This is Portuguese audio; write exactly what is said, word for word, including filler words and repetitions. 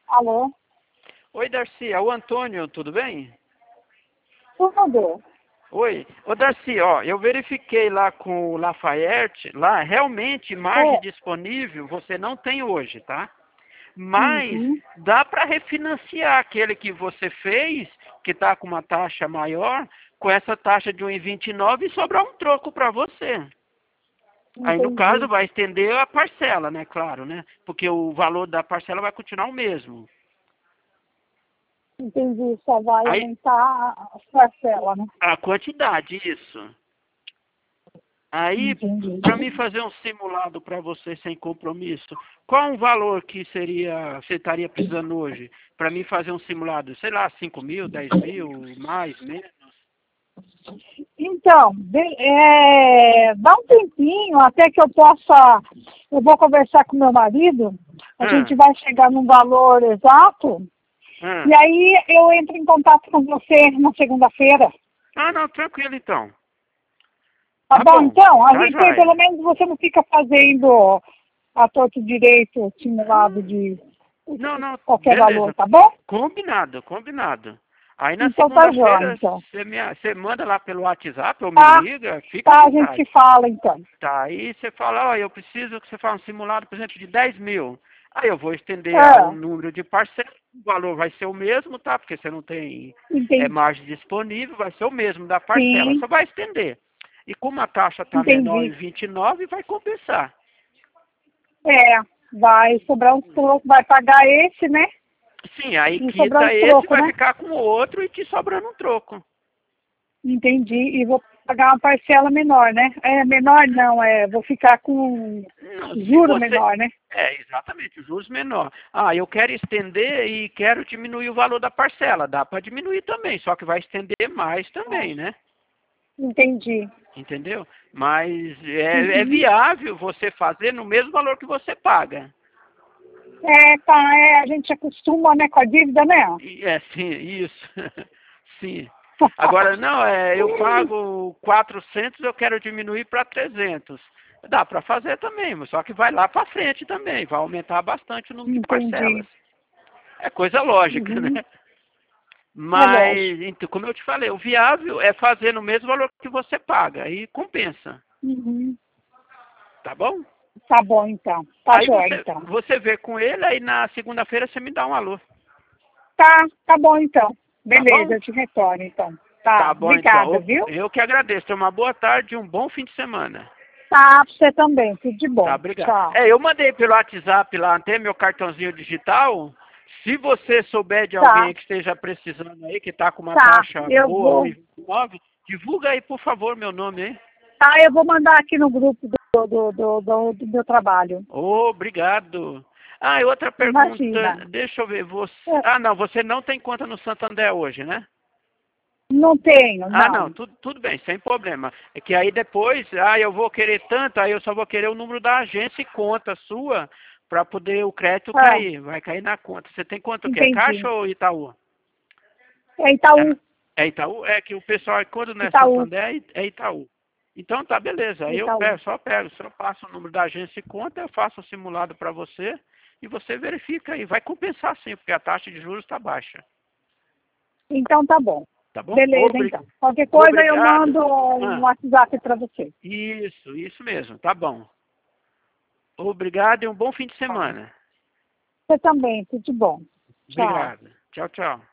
Alô? Oi, Darcy, é o Antônio, tudo bem? Tudo. Oi. Ô, Darcy, ó, eu verifiquei lá com o Lafayette, lá, realmente, margem É. disponível você não tem hoje, tá? Mas Uhum. dá para refinanciar aquele que você fez, que está com uma taxa maior, com essa taxa de um vírgula vinte e nove e sobrar um troco para você. Aí, no caso, Entendi. vai estender a parcela, né? Claro, né? Porque o valor da parcela vai continuar o mesmo. Entendi. Só vai Aí, aumentar a parcela, né? a quantidade, isso. Aí, Entendi. para mim fazer um simulado para você sem compromisso, qual o valor que seria, você estaria precisando hoje? Para mim fazer um simulado, sei lá, cinco mil, dez mil, mais, menos? Então, de- é, dá um tempinho até que eu possa. Eu vou conversar com meu marido. A gente Ah, vai chegar num valor exato. ah. E aí eu entro em contato com você na segunda-feira. Ah, não, tranquilo então. Tá Tá bom? bom, Então, a tá gente tem, pelo joia. menos você não fica fazendo a torto direito simulado de Não, não, qualquer valor, beleza. tá bom? Combinado, combinado. Aí na Então tá jóia, segunda-feira então. você me, você manda lá pelo WhatsApp ou me Tá, liga, fica à tá, a gente se vontade. fala então. Tá, aí você fala, ó, eu preciso que você faça um simulado, por exemplo, de dez mil. Aí eu vou estender a- o Ah, número de parcelas, o valor vai ser o mesmo, tá? Porque você não tem é, entendi. margem disponível, vai ser o mesmo da parcela, Sim, só vai estender. E como a taxa está menor em entendi. vinte e nove, vai compensar. É, vai sobrar uns trocos, vai pagar esse, né? Sim, aí E sobrar quita uns esse, trocos, vai né? ficar com o outro e te sobrando um troco. Entendi. E vou pagar uma parcela menor, né? É, menor não, é, vou ficar com Não, se juro você. menor, né? É, exatamente, os juros menor. Ah, eu quero estender e quero diminuir o valor da parcela. Dá para diminuir também, só que vai estender mais Ah, também, né? entendi. Entendeu? Mas é, é Uhum. viável você fazer no mesmo valor que você paga. É, tá, é, a gente acostuma, né, com a dívida, né? E, é, sim, isso. Sim. Agora, não, é, eu pago quatrocentos, eu quero diminuir para trezentos. Dá para fazer também, mas só que vai lá para frente também, vai aumentar bastante o número de parcelas. Entendi. É coisa lógica, Uhum. né? É lógico. Mas, então, como eu te falei, o viável é fazer no mesmo valor que você paga, aí compensa, Uhum. tá bom? Tá bom, então. Tá Aí jóia, você, então. você vê com ele, aí na segunda-feira você me dá um alô, Tá, tá bom, então. tá Beleza, bom? eu te retorno, então. Tá, Tá bom, obrigada, então. viu? Eu que agradeço. Tenha uma boa tarde e um bom fim de semana. Tá, pra você também. Tudo de Tá, bom. obrigado. Tchau. É, eu mandei pelo WhatsApp lá até meu cartãozinho digital. Se você souber de Tá, alguém que esteja precisando aí, que está com uma tá. taxa Eu boa, vou. um vírgula vinte e nove, divulga aí, por favor, meu nome aí. Tá, eu vou mandar aqui no grupo do, do, do, do, do meu trabalho. Obrigado. Ah, e outra Imagina. pergunta, deixa eu ver, você... É, Ah, não, você não tem conta no Santander hoje, né? não tenho, Ah, não, não. tudo, tudo bem, sem problema. É que aí depois, ah, eu vou querer tanto, aí eu só vou querer o número da agência e conta sua para poder o crédito Ah, cair. Vai cair na conta. Você tem conta o quê? entendi. Caixa ou Itaú? É É, Itaú. é Itaú? É que o pessoal, quando não é Itaú. Santander, é Itaú. Então tá, beleza. Aí eu Itaú. pego, só pego, só passo o número da agência e conta, eu faço o simulado para você e você verifica aí. Vai compensar sim, porque a taxa de juros está baixa. Então tá bom. Tá bom? Beleza, Obri- então. Qualquer coisa eu Obrigado. mando um Ah, WhatsApp para você. isso, isso mesmo. Tá bom. Obrigado e um bom fim de Tá. semana. Você também, tudo de bom. Tchau. Obrigado. Tchau, tchau.